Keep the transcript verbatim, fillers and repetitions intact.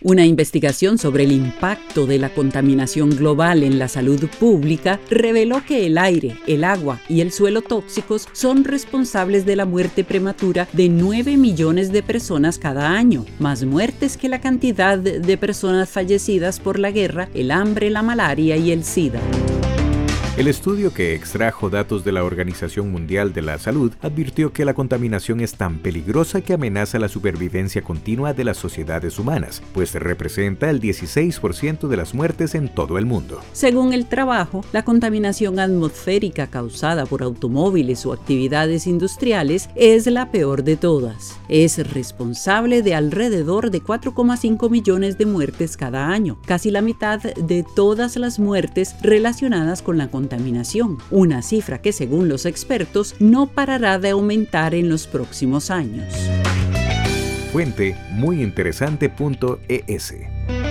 Una investigación sobre el impacto de la contaminación global en la salud pública reveló que el aire, el agua y el suelo tóxicos son responsables de la muerte prematura de nueve millones de personas cada año, más muertes que la cantidad de personas fallecidas por la guerra, el hambre, la malaria y el SIDA. El estudio, que extrajo datos de la Organización Mundial de la Salud, advirtió que la contaminación es tan peligrosa que amenaza la supervivencia continua de las sociedades humanas, pues representa el dieciséis por ciento de las muertes en todo el mundo. Según el trabajo, la contaminación atmosférica causada por automóviles o actividades industriales es la peor de todas. Es responsable de alrededor de cuatro coma cinco millones de muertes cada año, casi la mitad de todas las muertes relacionadas con la contaminación. contaminación, una cifra que según los expertos no parará de aumentar en los próximos años. Fuente muyinteresante punto es